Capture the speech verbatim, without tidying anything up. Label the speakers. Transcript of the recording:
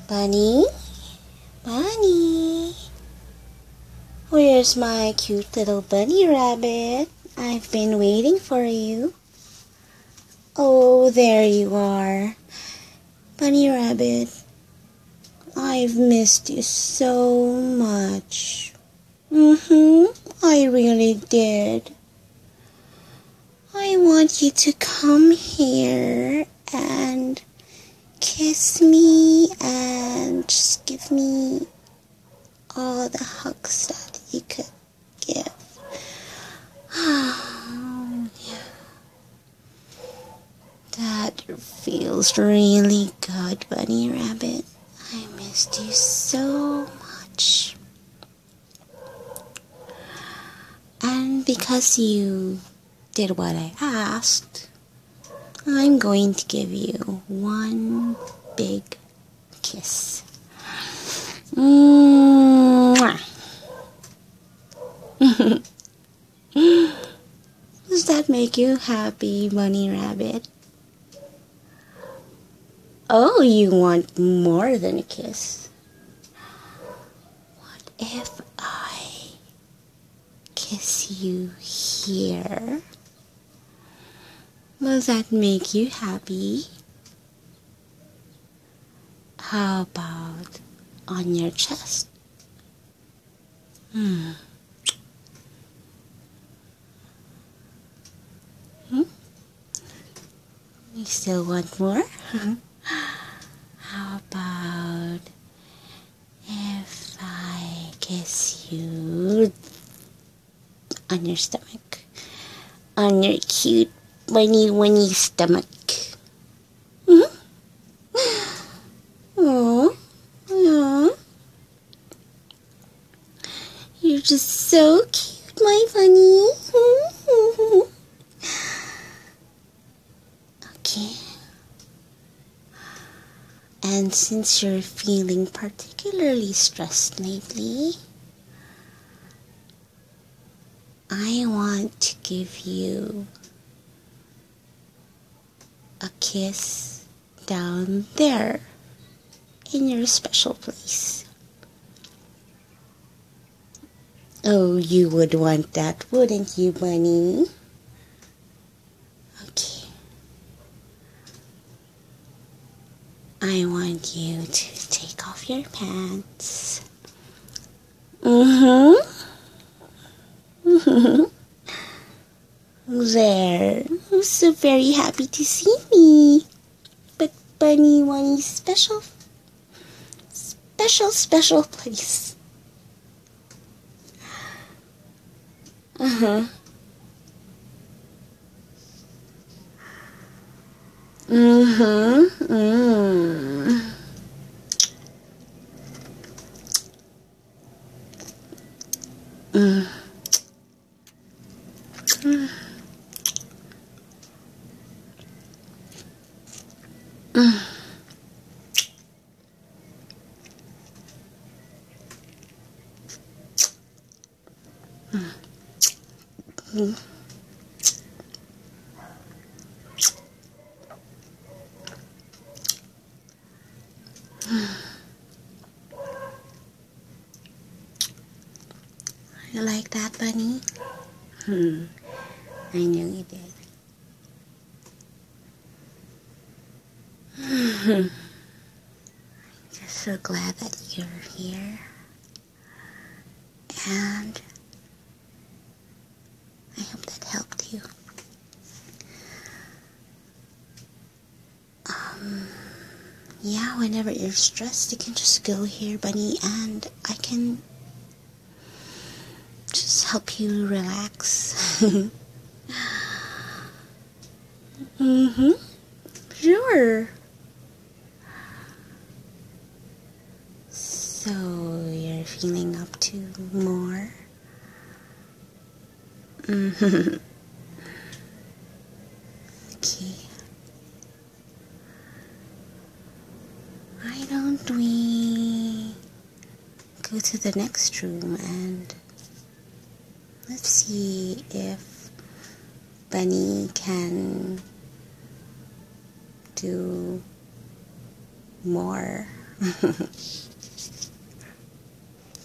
Speaker 1: Bunny? Bunny? Where's my cute little bunny rabbit? I've been waiting for you. Oh, there you are. Bunny rabbit, I've missed you so much. Mm-hmm, I really did. I want you to come here and kiss me and just give me all the hugs that you could give. Oh, yeah. That feels really good, Bunny Rabbit. I missed you so much. And because you did what I asked, I'm going to give you one big kiss. Mwah. Does that make you happy, Bunny Rabbit? Oh, you want more than a kiss? What if I kiss you here? Will that make you happy? How about on your chest? Hmm. Hmm? You still want more? How about if I kiss you on your stomach? On your cute bunny bunny stomach. Mm-hmm. Aww. Aww. You're just so cute, my bunny. Okay. And since you're feeling particularly stressed lately, I want to give you a kiss down there in your special place. Oh, you would want that, wouldn't you, Bunny? Okay. I want you to take off your pants. Mm-hmm. Mm-hmm. There. I'm so very happy to see me. But Bunny Bunny's special, special, special place. Uh-huh. Mm-hmm. Mm. Mm. Mm. Mm. Mm. You like that, Bunny? Hmm. I knew you did. I'm just so glad that you're here. And I hope that helped you. Um, yeah, whenever you're stressed, you can just go here, Bunny, and I can just help you relax. Mm-hmm. Sure. So you're feeling up to more? Mm-hmm. Okay. Why don't we go to the next room and let's see if Bunny can do more